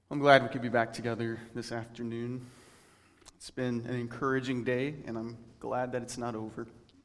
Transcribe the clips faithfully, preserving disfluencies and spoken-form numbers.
I'm glad we could be back together this afternoon. It's been an encouraging day, and I'm glad that it's not over.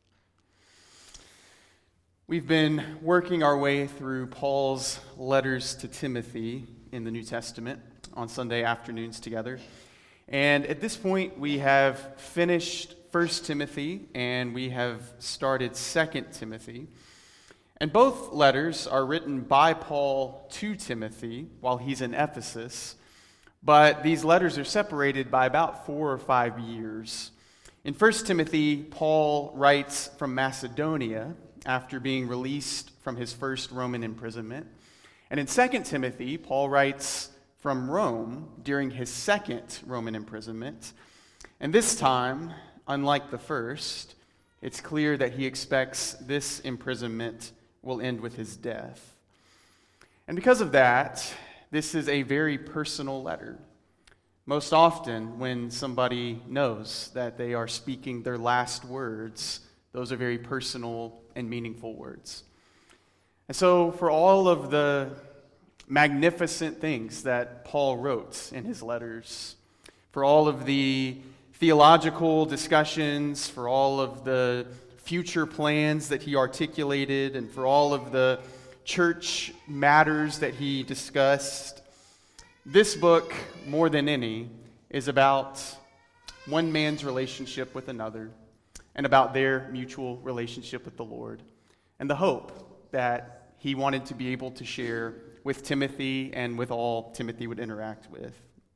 We've been working our way through Paul's letters to Timothy in the New Testament on Sunday afternoons together. And at this point, we have finished First Timothy, and we have started Second Timothy. And both letters are written by Paul to Timothy while he's in Ephesus, but these letters are separated by about four or five years. In First Timothy, Paul writes from Macedonia after being released from his first Roman imprisonment. And in Second Timothy, Paul writes from Rome during his second Roman imprisonment. And this time, unlike the first, it's clear that he expects this imprisonment will end with his death. And because of that, this is a very personal letter. Most often, when somebody knows that they are speaking their last words, those are very personal and meaningful words. And so, for all of the magnificent things that Paul wrote in his letters, for all of the theological discussions, for all of the future plans that he articulated, and for all of the church matters that he discussed, this book, more than any, is about one man's relationship with another and about their mutual relationship with the Lord and the hope that he wanted to be able to share with Timothy and with all Timothy would interact with.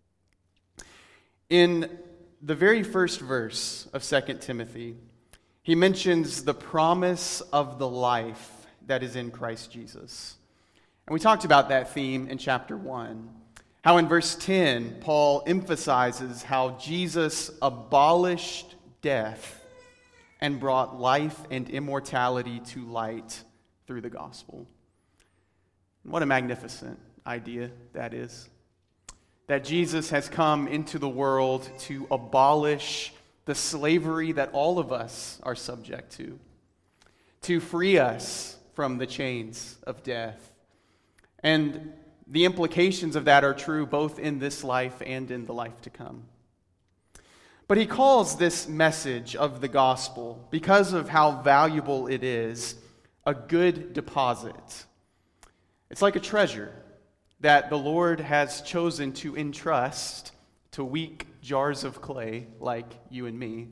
In the very first verse of Second Timothy, he mentions the promise of the life that is in Christ Jesus. And we talked about that theme in chapter one. How in verse ten, Paul emphasizes how Jesus abolished death and brought life and immortality to light through the gospel. What a magnificent idea that is. That Jesus has come into the world to abolish the slavery that all of us are subject to, to free us from the chains of death. And the implications of that are true both in this life and in the life to come. But he calls this message of the gospel, because of how valuable it is, a good deposit. It's like a treasure that the Lord has chosen to entrust to weak jars of clay like you and me.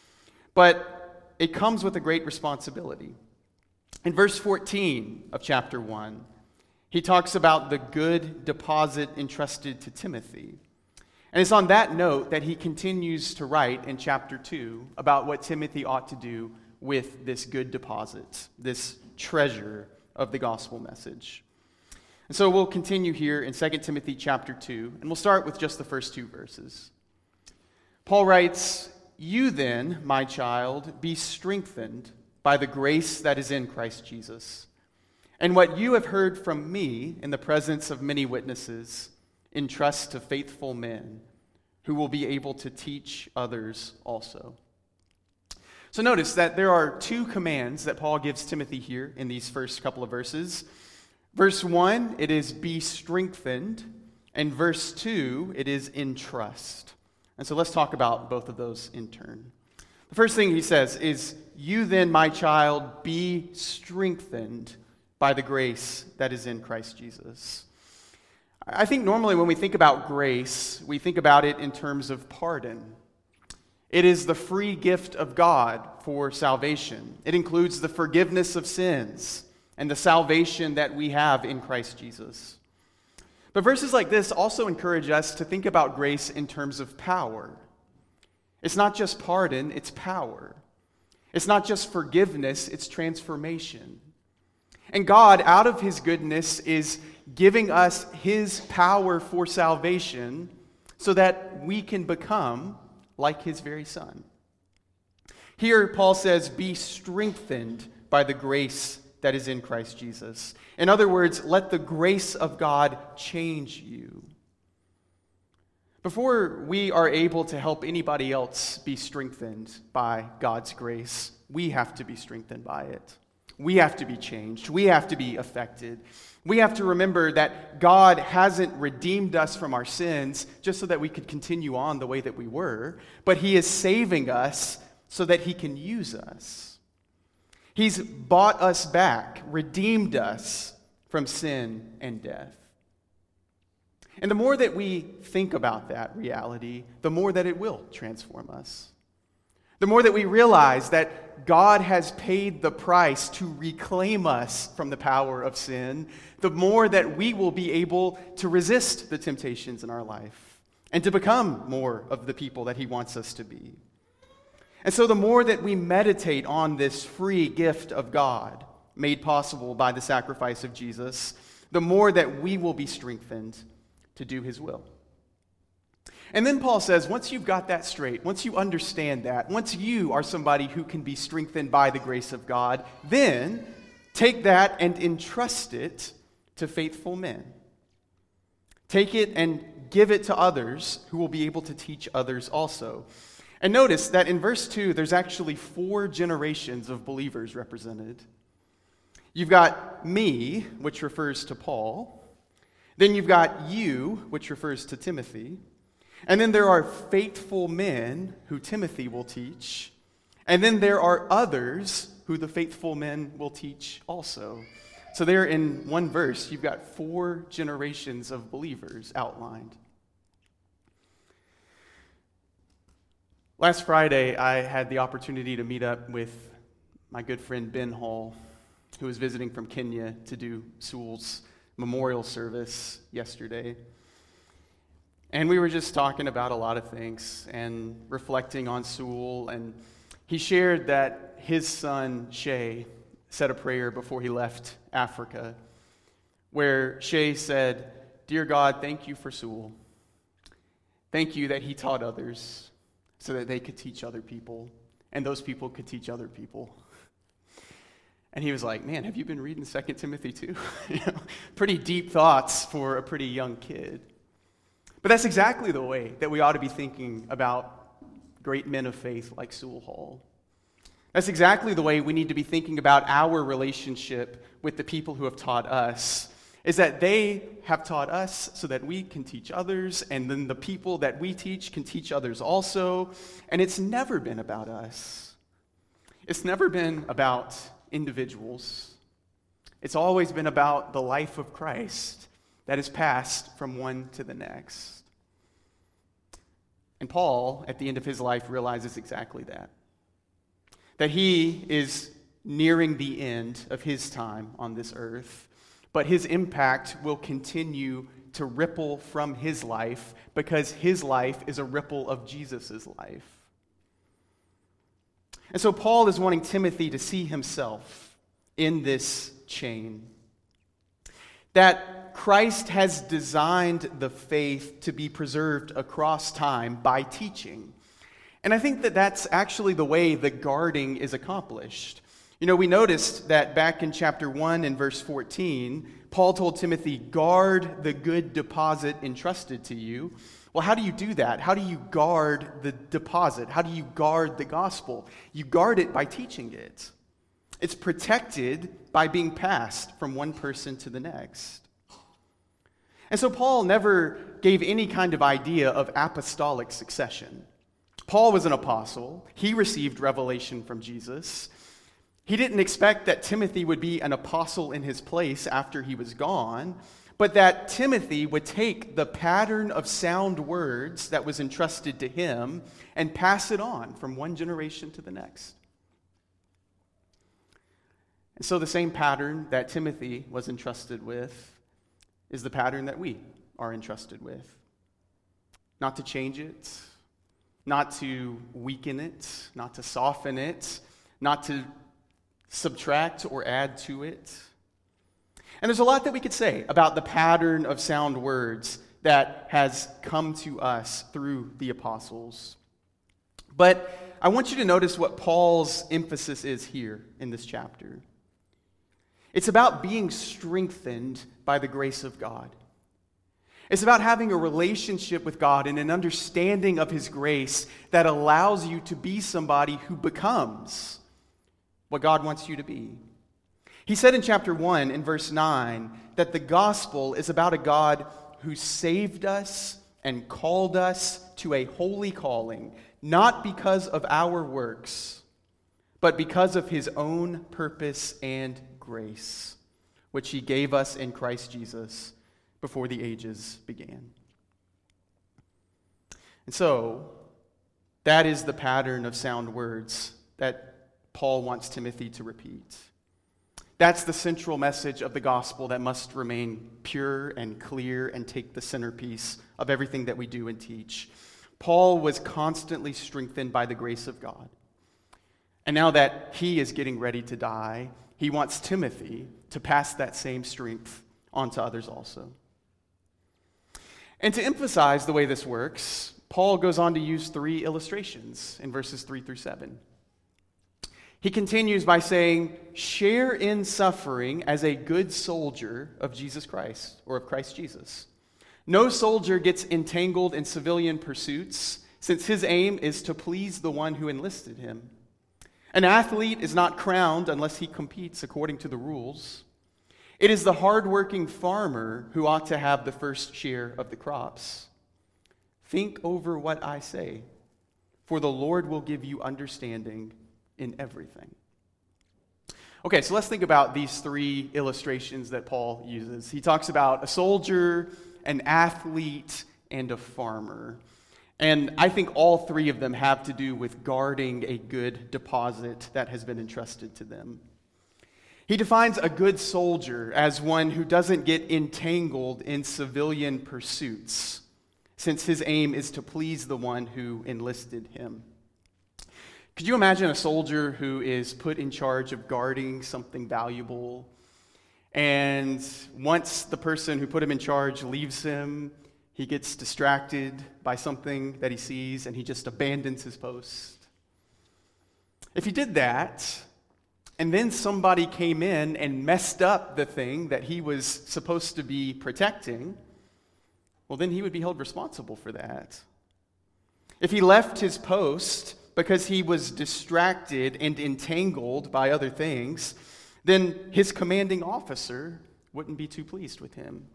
But it comes with a great responsibility. In verse fourteen of chapter one, he talks about the good deposit entrusted to Timothy. And it's on that note that he continues to write in chapter two about what Timothy ought to do with this good deposit, this treasure of the gospel message. And so we'll continue here in Second Timothy chapter two, and we'll start with just the first two verses. Paul writes, "You then, my child, be strengthened by the grace that is in Christ Jesus. And what you have heard from me in the presence of many witnesses, entrust to faithful men who will be able to teach others also." So notice that there are two commands that Paul gives Timothy here in these first couple of verses. Verse one, it is be strengthened, and verse two, it is entrust. And so let's talk about both of those in turn. The first thing he says is, "You then, my child, be strengthened by the grace that is in Christ Jesus." I think normally when we think about grace, we think about it in terms of pardon. It is the free gift of God for salvation. It includes the forgiveness of sins and the salvation that we have in Christ Jesus. But verses like this also encourage us to think about grace in terms of power. It's not just pardon, it's power. It's not just forgiveness, it's transformation. And God, out of his goodness, is giving us his power for salvation so that we can become like his very Son. Here, Paul says, be strengthened by the grace that is in Christ Jesus. In other words, let the grace of God change you. Before we are able to help anybody else be strengthened by God's grace, we have to be strengthened by it. We have to be changed. We have to be affected. We have to remember that God hasn't redeemed us from our sins just so that we could continue on the way that we were, but He is saving us so that He can use us. He's bought us back, redeemed us from sin and death. And the more that we think about that reality, the more that it will transform us. The more that we realize that God has paid the price to reclaim us from the power of sin, the more that we will be able to resist the temptations in our life and to become more of the people that He wants us to be. And so the more that we meditate on this free gift of God made possible by the sacrifice of Jesus, the more that we will be strengthened to do His will. And then Paul says, once you've got that straight, once you understand that, once you are somebody who can be strengthened by the grace of God, then take that and entrust it to faithful men. Take it and give it to others who will be able to teach others also. And notice that in verse two, there's actually four generations of believers represented. You've got me, which refers to Paul. Then you've got you, which refers to Timothy. And then there are faithful men who Timothy will teach. And then there are others who the faithful men will teach also. So there in one verse, you've got four generations of believers outlined. Last Friday, I had the opportunity to meet up with my good friend Ben Hall, who was visiting from Kenya to do Sewell's memorial service yesterday. And we were just talking about a lot of things and reflecting on Sewell. And he shared that his son, Shay, said a prayer before he left Africa, where Shay said, "Dear God, thank you for Sewell. Thank you that he taught others so that they could teach other people, and those people could teach other people." And he was like, "Man, have you been reading Second Timothy too?" You know, pretty deep thoughts for a pretty young kid. But that's exactly the way that we ought to be thinking about great men of faith like Sewell Hall. That's exactly the way we need to be thinking about our relationship with the people who have taught us, is that they have taught us so that we can teach others, and then the people that we teach can teach others also. And it's never been about us. It's never been about individuals. It's always been about the life of Christ that is passed from one to the next. And Paul, at the end of his life, realizes exactly that. That he is nearing the end of his time on this earth, but his impact will continue to ripple from his life because his life is a ripple of Jesus' life. And so Paul is wanting Timothy to see himself in this chain. That Christ has designed the faith to be preserved across time by teaching. And I think that that's actually the way the guarding is accomplished. You know, we noticed that back in chapter one and verse fourteen, Paul told Timothy, "Guard the good deposit entrusted to you." Well, how do you do that? How do you guard the deposit? How do you guard the gospel? You guard it by teaching it. It's protected by being passed from one person to the next. And so Paul never gave any kind of idea of apostolic succession. Paul was an apostle. He received revelation from Jesus. He didn't expect that Timothy would be an apostle in his place after he was gone, but that Timothy would take the pattern of sound words that was entrusted to him and pass it on from one generation to the next. And so the same pattern that Timothy was entrusted with is the pattern that we are entrusted with. Not to change it, not to weaken it, not to soften it, not to subtract or add to it. And there's a lot that we could say about the pattern of sound words that has come to us through the apostles. But I want you to notice what Paul's emphasis is here in this chapter. It's about being strengthened by the grace of God. It's about having a relationship with God and an understanding of His grace that allows you to be somebody who becomes what God wants you to be. He said in chapter one, in verse nine, that the gospel is about a God who saved us and called us to a holy calling, not because of our works, but because of his own purpose and grace, which he gave us in Christ Jesus before the ages began. And so, that is the pattern of sound words that Paul wants Timothy to repeat. That's the central message of the gospel that must remain pure and clear and take the centerpiece of everything that we do and teach. Paul was constantly strengthened by the grace of God. And now that he is getting ready to die, he wants Timothy to pass that same strength on to others also. And to emphasize the way this works, Paul goes on to use three illustrations in verses three through seven. He continues by saying, share in suffering as a good soldier of Jesus Christ, or of Christ Jesus. No soldier gets entangled in civilian pursuits, since his aim is to please the one who enlisted him. An athlete is not crowned unless he competes according to the rules. It is the hardworking farmer who ought to have the first share of the crops. Think over what I say, for the Lord will give you understanding in everything. Okay, so let's think about these three illustrations that Paul uses. He talks about a soldier, an athlete, and a farmer. And I think all three of them have to do with guarding a good deposit that has been entrusted to them. He defines a good soldier as one who doesn't get entangled in civilian pursuits, since his aim is to please the one who enlisted him. Could you imagine a soldier who is put in charge of guarding something valuable, and once the person who put him in charge leaves him, he gets distracted by something that he sees and he just abandons his post? If he did that, and then somebody came in and messed up the thing that he was supposed to be protecting, well, then he would be held responsible for that. If he left his post because he was distracted and entangled by other things, then his commanding officer wouldn't be too pleased with him.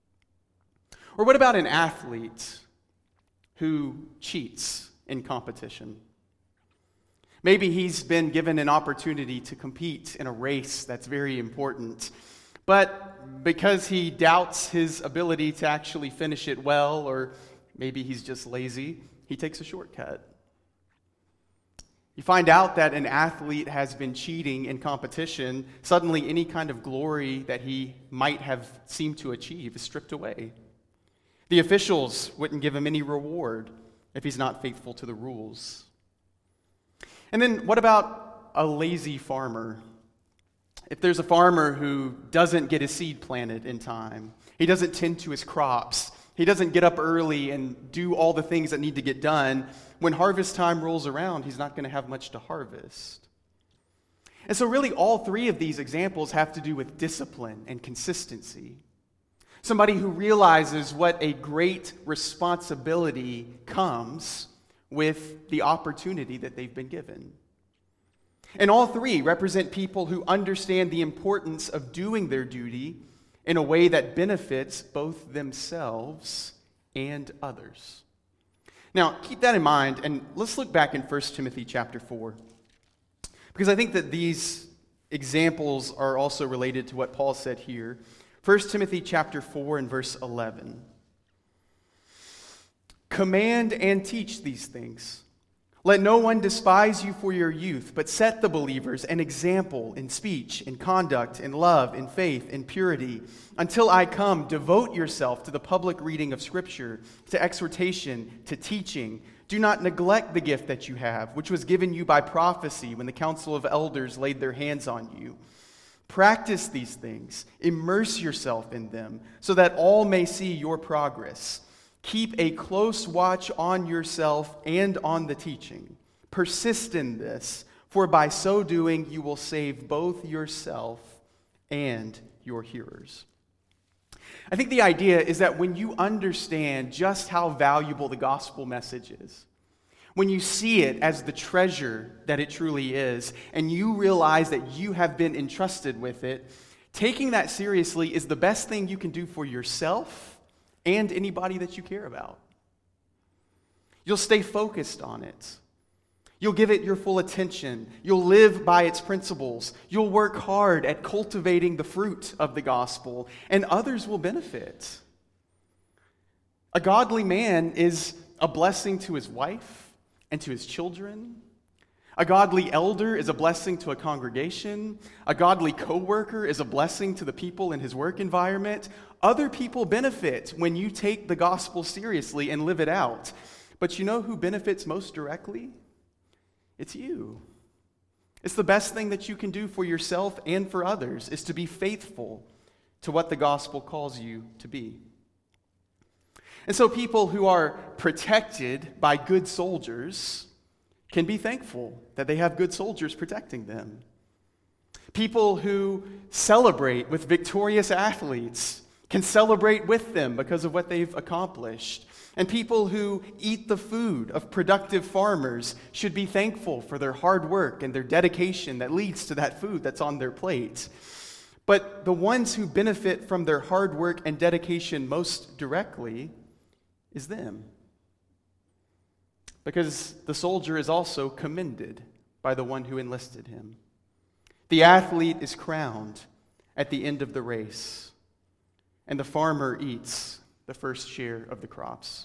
Or what about an athlete who cheats in competition? Maybe he's been given an opportunity to compete in a race that's very important, but because he doubts his ability to actually finish it well, or maybe he's just lazy, he takes a shortcut. You find out that an athlete has been cheating in competition, suddenly any kind of glory that he might have seemed to achieve is stripped away. The officials wouldn't give him any reward if he's not faithful to the rules. And then what about a lazy farmer? If there's a farmer who doesn't get his seed planted in time, he doesn't tend to his crops, he doesn't get up early and do all the things that need to get done, when harvest time rolls around, he's not going to have much to harvest. And so really all three of these examples have to do with discipline and consistency. Somebody who realizes what a great responsibility comes with the opportunity that they've been given. And all three represent people who understand the importance of doing their duty in a way that benefits both themselves and others. Now, keep that in mind, and let's look back in First Timothy chapter four, because I think that these examples are also related to what Paul said here. First Timothy chapter four and verse eleven. Command and teach these things. Let no one despise you for your youth, but set the believers an example in speech, in conduct, in love, in faith, in purity. Until I come, devote yourself to the public reading of Scripture, to exhortation, to teaching. Do not neglect the gift that you have, which was given you by prophecy when the council of elders laid their hands on you. Practice these things, immerse yourself in them, so that all may see your progress. Keep a close watch on yourself and on the teaching. Persist in this, for by so doing you will save both yourself and your hearers. I think the idea is that when you understand just how valuable the gospel message is, when you see it as the treasure that it truly is, and you realize that you have been entrusted with it, taking that seriously is the best thing you can do for yourself and anybody that you care about. You'll stay focused on it. You'll give it your full attention. You'll live by its principles. You'll work hard at cultivating the fruit of the gospel, and others will benefit. A godly man is a blessing to his wife and to his children. A godly elder is a blessing to a congregation. A godly coworker is a blessing to the people in his work environment. Other people benefit when you take the gospel seriously and live it out. But you know who benefits most directly? It's you. It's the best thing that you can do for yourself and for others, is to be faithful to what the gospel calls you to be. And so people who are protected by good soldiers can be thankful that they have good soldiers protecting them. People who celebrate with victorious athletes can celebrate with them because of what they've accomplished. And people who eat the food of productive farmers should be thankful for their hard work and their dedication that leads to that food that's on their plate. But the ones who benefit from their hard work and dedication most directly is them. Because the soldier is also commended by the one who enlisted him. The athlete is crowned at the end of the race, and the farmer eats the first share of the crops.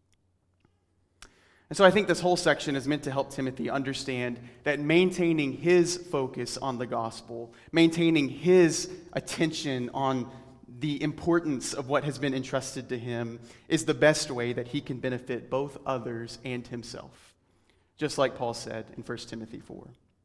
And so I think this whole section is meant to help Timothy understand that maintaining his focus on the gospel, maintaining his attention on the importance of what has been entrusted to him, is the best way that he can benefit both others and himself, just like Paul said in First Timothy four.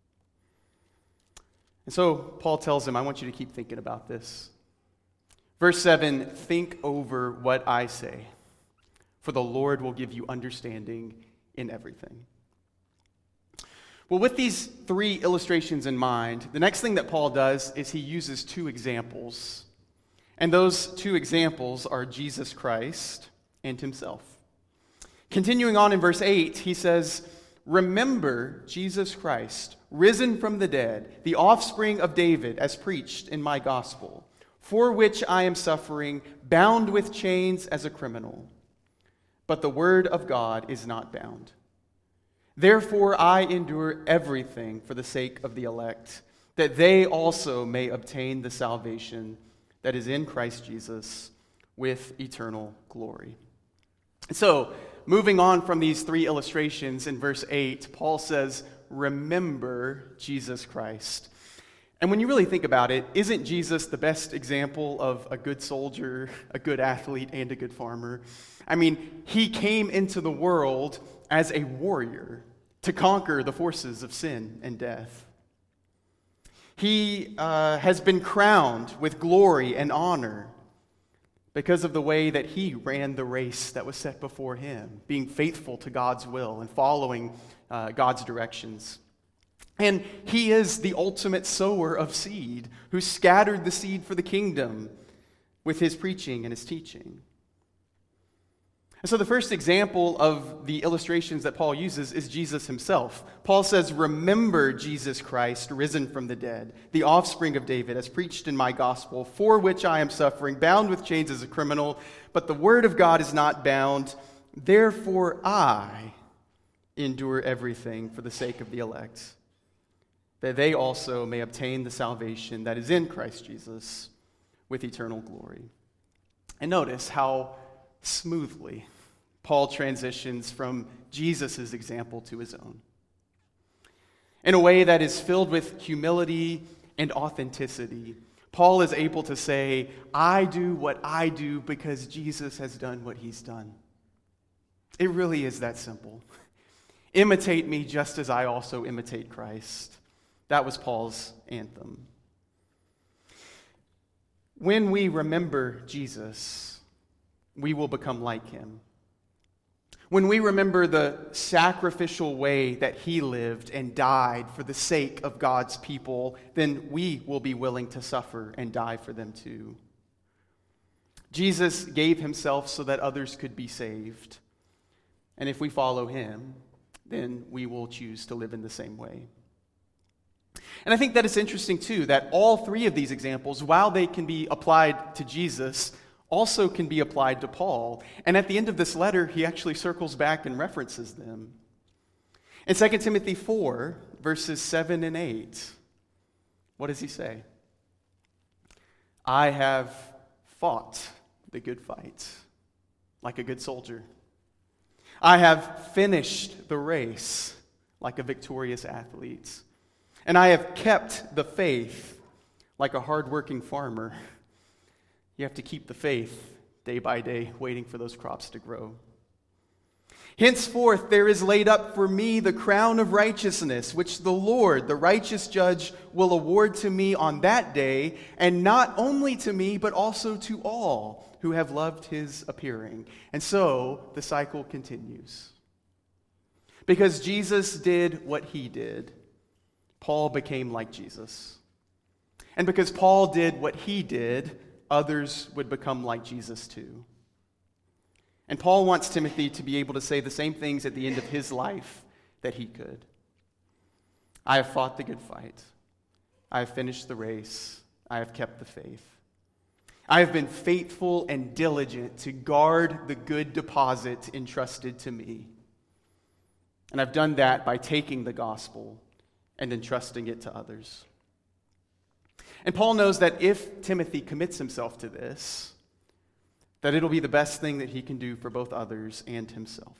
And so Paul tells him, I want you to keep thinking about this. Verse seven, think over what I say, for the Lord will give you understanding in everything. Well, with these three illustrations in mind, the next thing that Paul does is he uses two examples. And those two examples are Jesus Christ and himself. Continuing on in verse eight, he says, remember Jesus Christ, risen from the dead, the offspring of David, as preached in my gospel, for which I am suffering, bound with chains as a criminal. But the word of God is not bound. Therefore I endure everything for the sake of the elect, that they also may obtain the salvation that is in Christ Jesus with eternal glory. So, moving on from these three illustrations in verse eight, Paul says, remember Jesus Christ. And when you really think about it, isn't Jesus the best example of a good soldier, a good athlete, and a good farmer? I mean, he came into the world as a warrior to conquer the forces of sin and death. He uh, has been crowned with glory and honor because of the way that he ran the race that was set before him, being faithful to God's will and following uh, God's directions. And he is the ultimate sower of seed, who scattered the seed for the kingdom with his preaching and his teaching. And so the first example of the illustrations that Paul uses is Jesus himself. Paul says, remember Jesus Christ, risen from the dead, the offspring of David, as preached in my gospel, for which I am suffering, bound with chains as a criminal, but the word of God is not bound. Therefore I endure everything for the sake of the elect, that they also may obtain the salvation that is in Christ Jesus with eternal glory. And notice how smoothly Paul transitions from Jesus' example to his own, in a way that is filled with humility and authenticity. Paul is able to say, I do what I do because Jesus has done what he's done. It really is that simple. Imitate me just as I also imitate Christ. That was Paul's anthem. When we remember Jesus, we will become like him. When we remember the sacrificial way that he lived and died for the sake of God's people, then we will be willing to suffer and die for them too. Jesus gave himself so that others could be saved. And if we follow him, then we will choose to live in the same way. And I think that it's interesting, too, that all three of these examples, while they can be applied to Jesus, also can be applied to Paul. And at the end of this letter, he actually circles back and references them. In Second Timothy four, verses seven and eight, what does he say? I have fought the good fight, like a good soldier. I have finished the race, like a victorious athlete. And I have kept the faith, like a hardworking farmer. You have to keep the faith day by day, waiting for those crops to grow. Henceforth there is laid up for me the crown of righteousness, which the Lord, the righteous judge, will award to me on that day, and not only to me, but also to all who have loved his appearing. And so the cycle continues. Because Jesus did what he did, Paul became like Jesus. And because Paul did what he did, others would become like Jesus too. And Paul wants Timothy to be able to say the same things at the end of his life that he could. I have fought the good fight. I have finished the race. I have kept the faith. I have been faithful and diligent to guard the good deposit entrusted to me. And I've done that by taking the gospel and entrusting it to others. And Paul knows that if Timothy commits himself to this, that it'll be the best thing that he can do for both others and himself.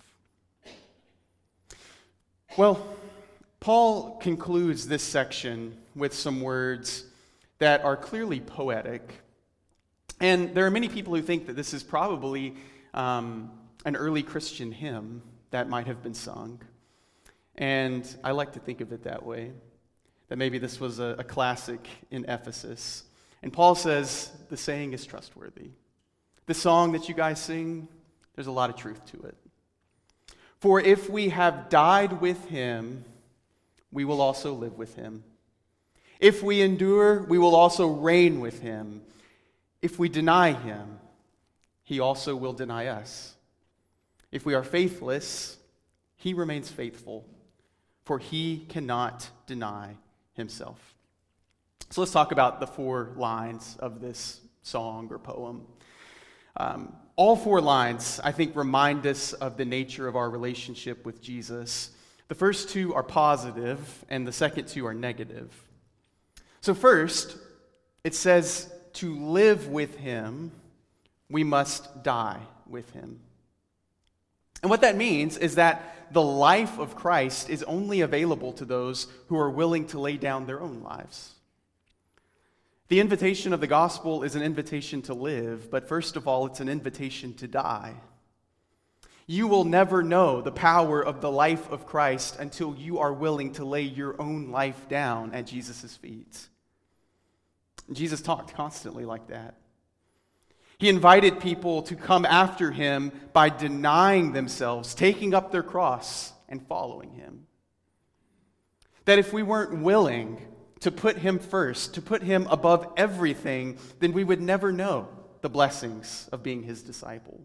Well, Paul concludes this section with some words that are clearly poetic. And there are many people who think that this is probably um, an early Christian hymn that might have been sung. And I like to think of it that way, that maybe this was a, a classic in Ephesus. And Paul says the saying is trustworthy. The song that you guys sing, there's a lot of truth to it. For if we have died with him, we will also live with him. If we endure, we will also reign with him. If we deny him, he also will deny us. If we are faithless, he remains faithful, for he cannot deny himself. So let's talk about the four lines of this song or poem. Um, all four lines, I think, remind us of the nature of our relationship with Jesus. The first two are positive, and the second two are negative. So first, it says, to live with him, we must die with him. And what that means is that the life of Christ is only available to those who are willing to lay down their own lives. The invitation of the gospel is an invitation to live, but first of all, it's an invitation to die. You will never know the power of the life of Christ until you are willing to lay your own life down at Jesus' feet. Jesus talked constantly like that. He invited people to come after him by denying themselves, taking up their cross, and following him. That if we weren't willing to put him first, to put him above everything, then we would never know the blessings of being his disciple.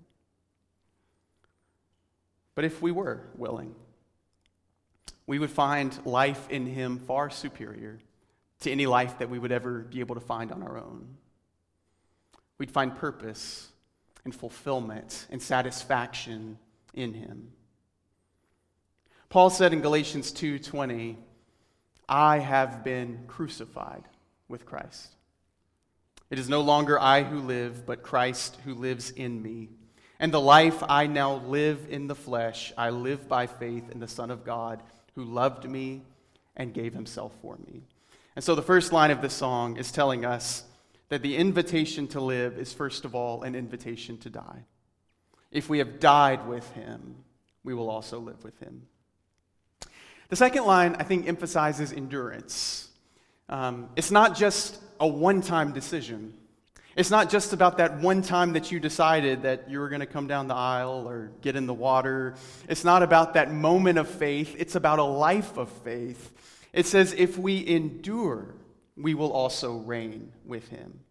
But if we were willing, we would find life in him far superior to any life that we would ever be able to find on our own. We'd find purpose and fulfillment and satisfaction in him. Paul said in Galatians two twenty, I have been crucified with Christ. It is no longer I who live, but Christ who lives in me. And the life I now live in the flesh, I live by faith in the Son of God, who loved me and gave himself for me. And so the first line of the song is telling us that the invitation to live is first of all an invitation to die. If we have died with him, we will also live with him. The second line, I think, emphasizes endurance. Um, it's not just a one-time decision. It's not just about that one time that you decided that you were going to come down the aisle or get in the water. It's not about that moment of faith. It's about a life of faith. It says, if we endure, we will also reign with him.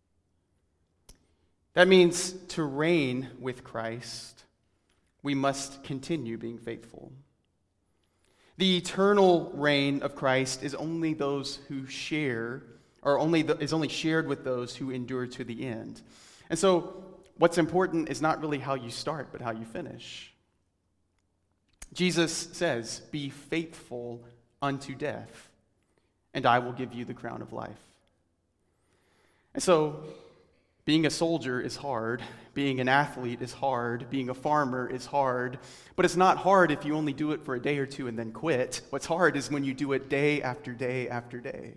That means to reign with Christ, we must continue being faithful. The eternal reign of Christ is only those who share, or only the, is only shared with those who endure to the end. And so what's important is not really how you start, but how you finish. Jesus says, "Be faithful unto death, and I will give you the crown of life." And so, being a soldier is hard, being an athlete is hard, being a farmer is hard, but it's not hard if you only do it for a day or two and then quit. What's hard is when you do it day after day after day.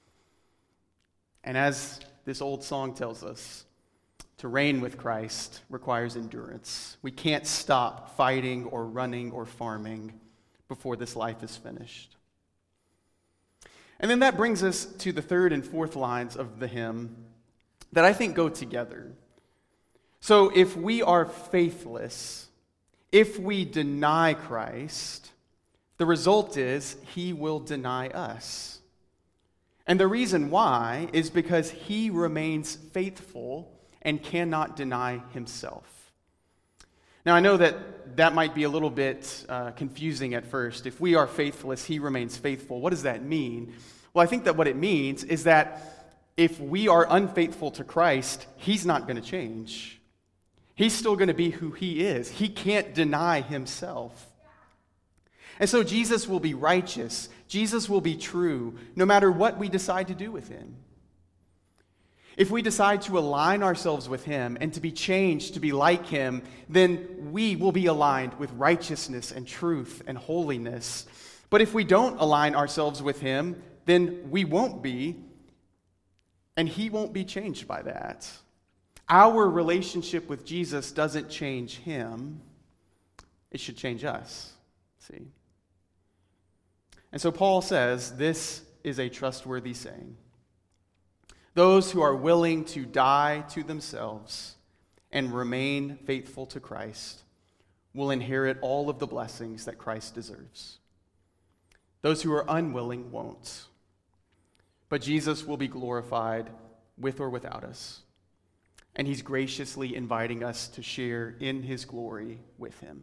And as this old song tells us, to reign with Christ requires endurance. We can't stop fighting or running or farming before this life is finished. And then that brings us to the third and fourth lines of the hymn that I think go together. So if we are faithless, if we deny Christ, the result is he will deny us. And the reason why is because he remains faithful and cannot deny himself. Now, I know that that might be a little bit uh, confusing at first. If we are faithless, he remains faithful. What does that mean? Well, I think that what it means is that if we are unfaithful to Christ, he's not going to change. He's still going to be who he is. He can't deny himself. And so Jesus will be righteous. Jesus will be true, no matter what we decide to do with him. If we decide to align ourselves with him and to be changed to be like him, then we will be aligned with righteousness and truth and holiness. But if we don't align ourselves with him, then we won't be, and he won't be changed by that. Our relationship with Jesus doesn't change him. It should change us. See? And so Paul says this is a trustworthy saying. Those who are willing to die to themselves and remain faithful to Christ will inherit all of the blessings that Christ deserves. Those who are unwilling won't. But Jesus will be glorified with or without us. And he's graciously inviting us to share in his glory with him.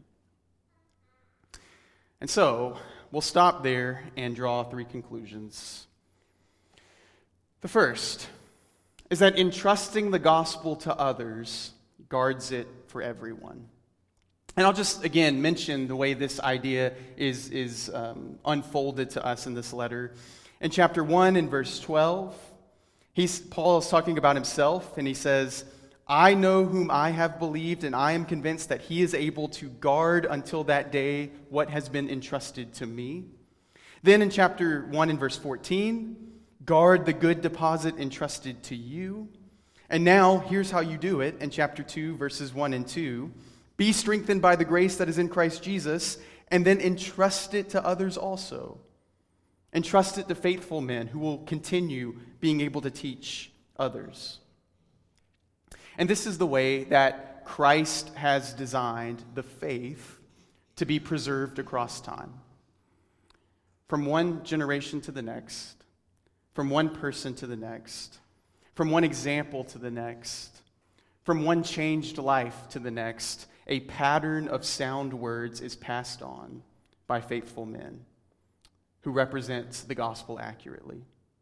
And so, we'll stop there and draw three conclusions. The first is that entrusting the gospel to others guards it for everyone. And I'll just, again, mention the way this idea is, is um, unfolded to us in this letter. In chapter one, in verse twelve, he's, Paul is talking about himself, and he says, "I know whom I have believed, and I am convinced that he is able to guard until that day what has been entrusted to me." Then in chapter one, in verse fourteen, "Guard the good deposit entrusted to you." And now, here's how you do it in chapter two, verses one and two. "Be strengthened by the grace that is in Christ Jesus, and then entrust it to others also. Entrust it to faithful men who will continue being able to teach others." And this is the way that Christ has designed the faith to be preserved across time. From one generation to the next, from one person to the next, from one example to the next, from one changed life to the next, a pattern of sound words is passed on by faithful men who represents the gospel accurately.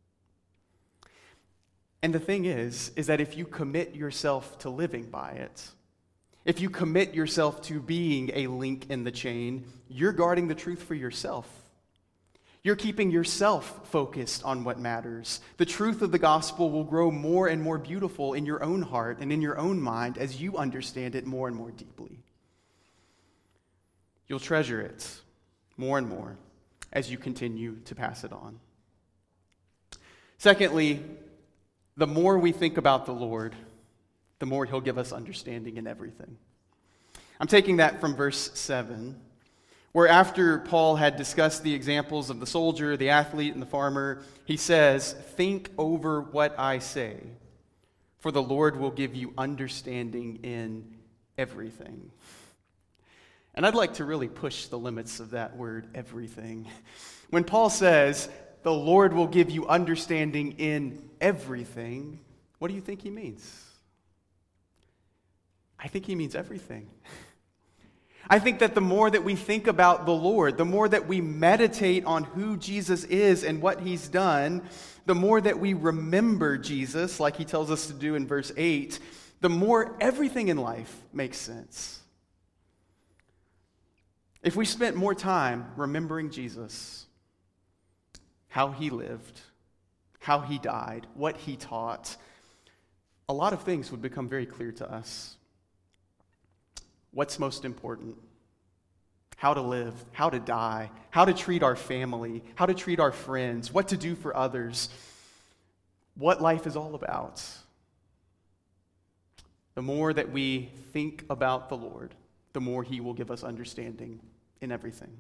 And the thing is, is that if you commit yourself to living by it, if you commit yourself to being a link in the chain, you're guarding the truth for yourself. You're keeping yourself focused on what matters. The truth of the gospel will grow more and more beautiful in your own heart and in your own mind as you understand it more and more deeply. You'll treasure it more and more as you continue to pass it on. Secondly, the more we think about the Lord, the more he'll give us understanding in everything. I'm taking that from verse seven, where after Paul had discussed the examples of the soldier, the athlete, and the farmer, he says, "Think over what I say, for the Lord will give you understanding in everything." And I'd like to really push the limits of that word, everything. When Paul says, "The Lord will give you understanding in everything," what do you think he means? I think he means everything. I think that the more that we think about the Lord, the more that we meditate on who Jesus is and what he's done, the more that we remember Jesus, like he tells us to do in verse eight, the more everything in life makes sense. If we spent more time remembering Jesus, how he lived, how he died, what he taught, a lot of things would become very clear to us. What's most important? How to live, how to die, how to treat our family, how to treat our friends, what to do for others, what life is all about. The more that we think about the Lord, the more he will give us understanding in everything.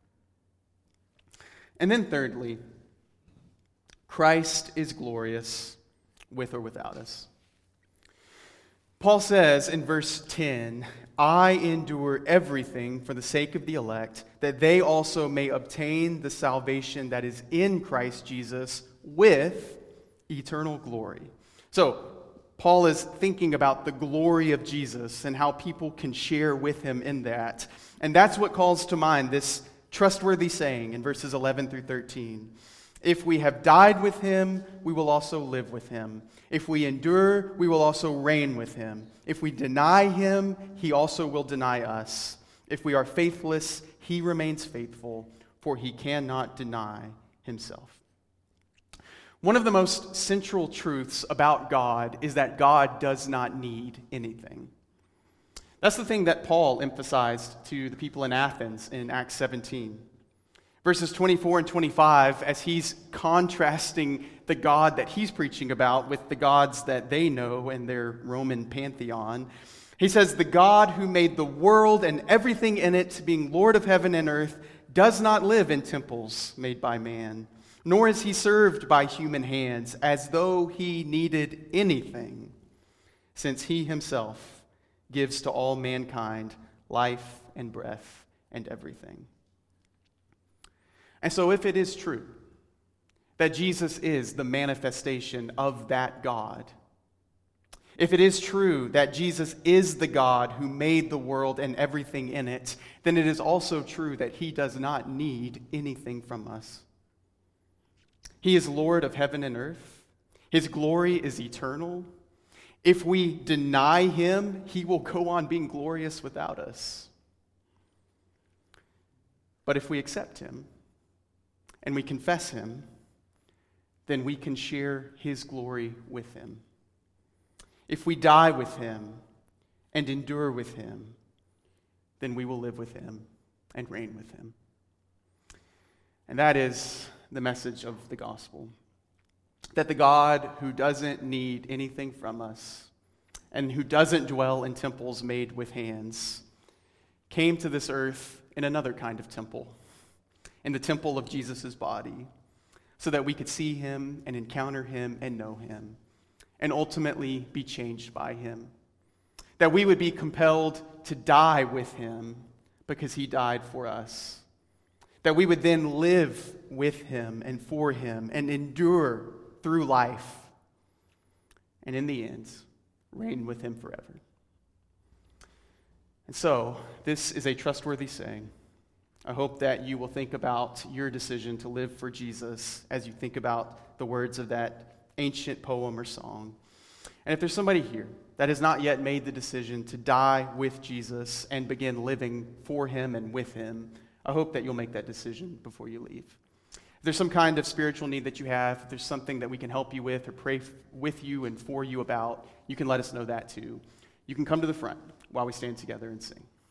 And then thirdly, Christ is glorious with or without us. Paul says in verse ten, I endure everything for the sake of the elect, that they also may obtain the salvation that is in Christ Jesus with eternal glory. So, Paul is thinking about the glory of Jesus and how people can share with him in that. And that's what calls to mind this trustworthy saying in verses eleven through thirteen. If we have died with him, we will also live with him. If we endure, we will also reign with him. If we deny him, he also will deny us. If we are faithless, he remains faithful, for he cannot deny himself. One of the most central truths about God is that God does not need anything. That's the thing that Paul emphasized to the people in Athens in Acts seventeen. Verses twenty-four and twenty-five, as he's contrasting the God that he's preaching about with the gods that they know in their Roman pantheon, he says, the God who made the world and everything in it, being Lord of heaven and earth, does not live in temples made by man, nor is he served by human hands as though he needed anything, since he himself gives to all mankind life and breath and everything. And so if it is true that Jesus is the manifestation of that God, if it is true that Jesus is the God who made the world and everything in it, then it is also true that he does not need anything from us. He is Lord of heaven and earth. His glory is eternal. If we deny him, he will go on being glorious without us. But if we accept him, and we confess him, then we can share his glory with him. If we die with him and endure with him, then we will live with him and reign with him. And that is the message of the gospel. That the God who doesn't need anything from us and who doesn't dwell in temples made with hands came to this earth in another kind of temple, in the temple of Jesus' body, so that we could see him and encounter him and know him, and ultimately be changed by him. That we would be compelled to die with him because he died for us. That we would then live with him and for him and endure through life, and in the end, reign with him forever. And so, this is a trustworthy saying. I hope that you will think about your decision to live for Jesus as you think about the words of that ancient poem or song. And if there's somebody here that has not yet made the decision to die with Jesus and begin living for him and with him, I hope that you'll make that decision before you leave. If there's some kind of spiritual need that you have, if there's something that we can help you with or pray f- with you and for you about, you can let us know that too. You can come to the front while we stand together and sing.